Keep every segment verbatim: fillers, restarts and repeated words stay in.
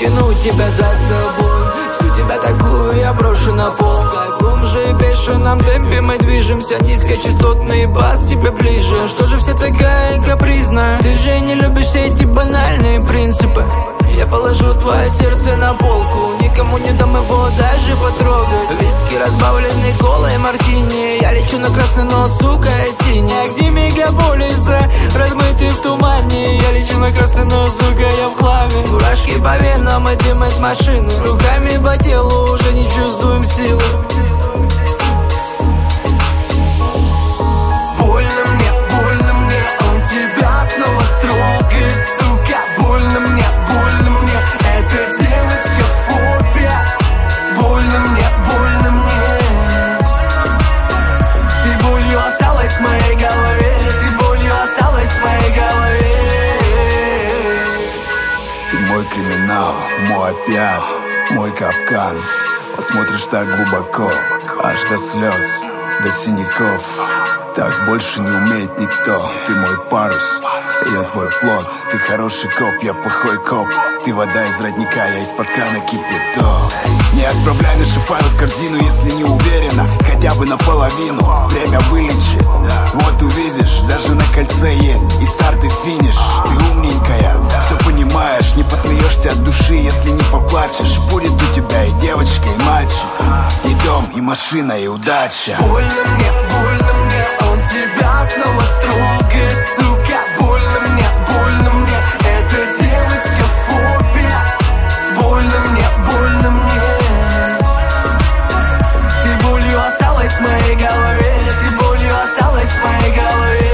утянуть тебя за собой. Всю тебя такую я брошу на пол. В каком же бешеном темпе мы движемся, низкочастотный бас тебе ближе. Что же все такая капризная? Ты же не любишь все эти банальные принципы. Я положу твое сердце на полку, никому не дам его даже потрогать. Виски, разбавленный колой мартини. Я лечу на красный, но, сука, я синий. Огни мегаполиса, размыты в тумане. Я лечу на красный, но, сука, я в хламе. Мурашки по венам и дым от машины. Руками по телу уже не чувствуем силы. Больно мне, больно мне, он тебя снова трогает, сука. Больно мне, больно мне, эта девочка фобия. Больно мне, больно мне. Ты болью осталась в моей голове, ты болью осталась в моей голове. Ты мой криминал, мой опиат, мой капкан. Посмотришь так глубоко, аж до слез, до синяков. Так больше не умеет никто. Ты мой парус, я твой плод. Ты хороший коп, я плохой коп. Ты вода из родника, я из-под крана кипяток. Не отправляй наши файлы в корзину, если не уверена, хотя бы наполовину. Время вылечит, вот увидишь. Даже на кольце есть и старт, и финиш. Ты умненькая, все понимаешь. Не посмеешься от души, если не поплачешь. Будет у тебя и девочка, и мальчик, и дом, и машина, и удача. Больно мне, больно мне, он тебя снова трогает, сука. Больно мне, больно мне, эта девочка фобия. Больно мне, больно мне. Ты болью осталась в моей голове, ты болью осталась в моей голове.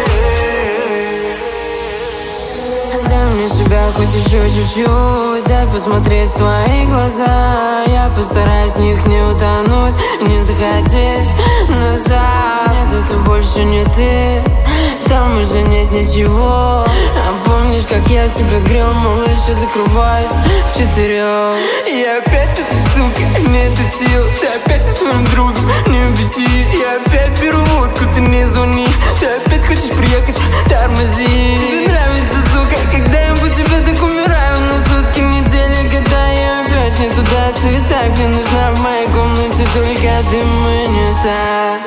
Дай мне себя хоть еще чуть-чуть, дай посмотреть в твои глаза. Я постараюсь в них не утонуть, не захотеть назад. Нет, это больше не ты, там уже нет ничего. А помнишь, как я тебя грел, малыш, я закрываюсь в четырех. Я опять эта сука, нет сил. Ты опять со своим другом, не беси. Я опять беру водку, ты не звони. Ты опять хочешь приехать, тормози. Тебе нравится, сука, когда-нибудь тебя так умираю. На сутки, недели, года, я опять не туда. Ты так мне нужна в моей комнате, только ты мне так.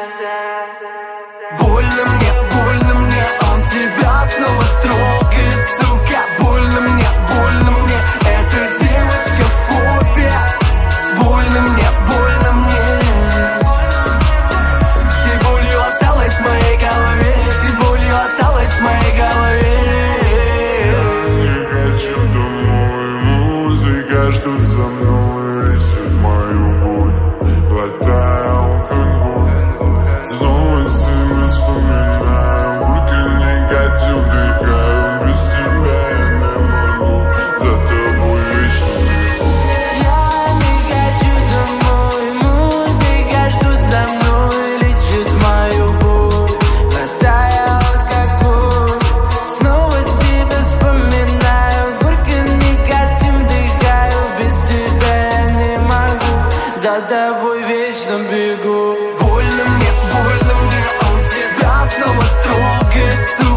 Больно мне, больно мне, он тебя снова трогает, сука. Больно мне, больно мне, эта девочка фобия. Больно мне, больно мне. Ты болью осталась в моей голове, ты болью осталась в моей голове. Я не хочу домой, музыка, что со мной лечит мою боль. Глотая алкоголь, снова себя вспоминаю. Будто негатив дыхаю, без тебя я не могу. За тобой вечно бегу. Я не хочу домой, музыка, что за мной лечит мою боль. Глотая алкоголь, снова тебя вспоминаю. Горько негатив дыхаю, без тебя я не могу. За тобой вечно бегу. Больно мне, больно мне, он тебя снова трогает, сука.